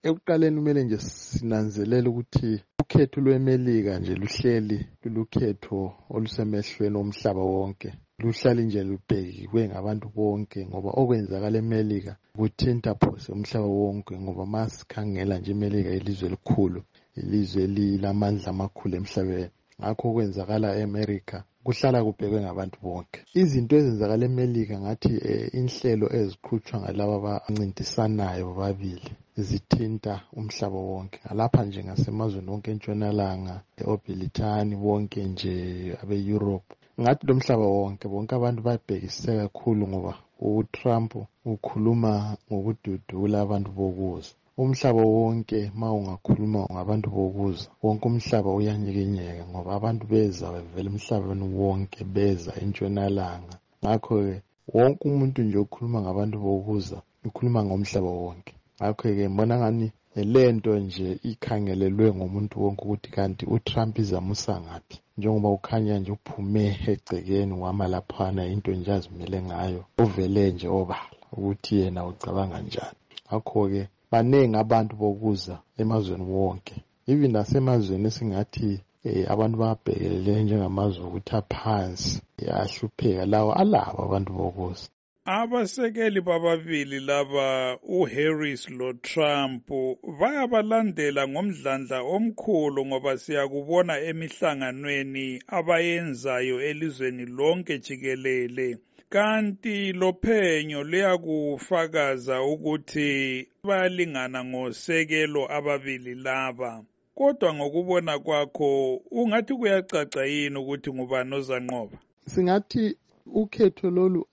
ekuqaleni kumele nje sinanzelele ukuthi ukhetho lweMelika nje luhleli lulukhetho olusemehlweni omhlaba wonke. Luhlali nje lubhekiwe ngabantu bonke ngoba okwenzakala eMelika kuthinta phose umhlaba wonke ngoba masikhangela nje iMelika ilizwe elikhulu, ilizwe elilamandla amakhulu emhlabeni. Ngakho okwenzakala eAmerica kuhlala kubhekwe ngabantu bonke. Izinto ezenzakala eMelika ngathi inhlelo eziqhutshwa ngalaba abancintisanayo babili zithinta umhlaba wonke. Lapha nje ngasemazweni wonke entshonalanga, eBritani bonke nje abe-Europe. Ngathi lo mhlaba wonke bonke abantu babhekise kakhulu ngoba uTrump ukhuluma ngokududula abantu bokuza. Umhlaba wonke ma ungakhuluma ngabantu bokuza, wonke umhlaba uyanyikinyeka ngoba abantu beza bevela emhlabeni wonke beza entshonalanga. Ngakho-ke wonke umuntu nje okhuluma ngabantu bokuza ukhuluma ngomhlaba wonke. Ngakho-ke mbona ngani lento nje ikhangelelwe ngomuntu wonke ukuthi kanti uTrump izamusa ngaphi, njengoba ukhanya nje uphume egcekeni wama laphana into nje azimele ngayo, uvele nje obala ukuthi yena ucabanga njani. Ngakho-ke banengi abantu bokuza emazweni wonke, even nasemazweni esingathi abantu babhekelele njengamazwe ukuthi aphansi ahlupheka, lawo alabo abantu bokuza. Abasekeli bababili laba uHarris loTrump bayabalandela ngomdlandla omkhulu ngoba siyakubona emihlanganweni abayenzayo elizweni lonke jikelele. Kanti lophenyo luyakufakaza ukuthi bayalingana ngosekelo ababili laba. Kodwa ngokubona kwakho ungathi kuyacaca yini ukuthi ngubani ozanqoba? Singathi ukhetho lolu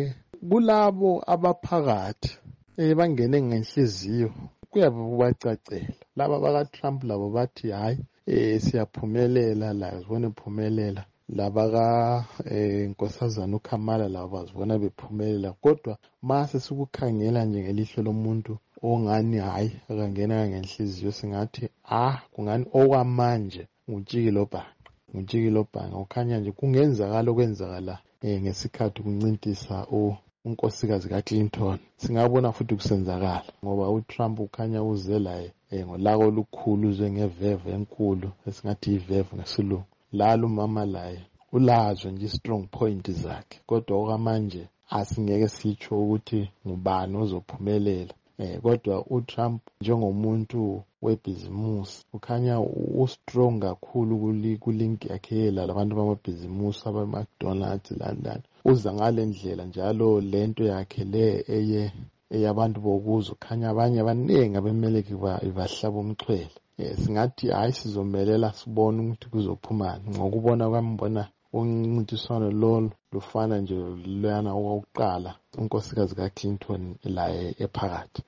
kulabo abaphakathi bangene ngenhliziyo kuyabe kubacacela. Laba bakaTrump labo bathi hayi siyaphumelela, la sibone phumelela. Laba Nkosazana uKamala labo bazibona bephumelela. Kodwa mase sikukhangela nje ngelihlo lomuntu ongani hayi akangena ngenhliziyo, singathi kungani okwamanje nguTshikilo Bhanga. Ukhanya nje kungenzakala okwenzakala ngesikhathi kuncintisa unkosikazi kaClinton. Singabona futhi kusenzakala ngoba uTrump ukhanya uze laye ngolaka olukhulu, uze ngeveve enkulu esingathi iveve ngesilungu. Lalo umama laye ulazo nje strong point zakhe, kodwa okwamanje asingeke sitsho ukuthi ngubani ozophumelela. Kodwa uTrump njengomuntu webhizimusi ukhanya ustrong kakhulu kulink yakhe labantu bamabhizimusi abe-McDonald's lani. Uza ngale ndlela njalo lento yakhe le eyabantu bokuza ukhanya abanye abaningi abemeleki bahlaba umchwele. Singathi hayi sizomelela sibone ukuthi kuzophumani. Ngokubona kwami mbona uncintiswano lolu lufana nje luyana okokuqala unkosikazi kaClinton la ephakathi.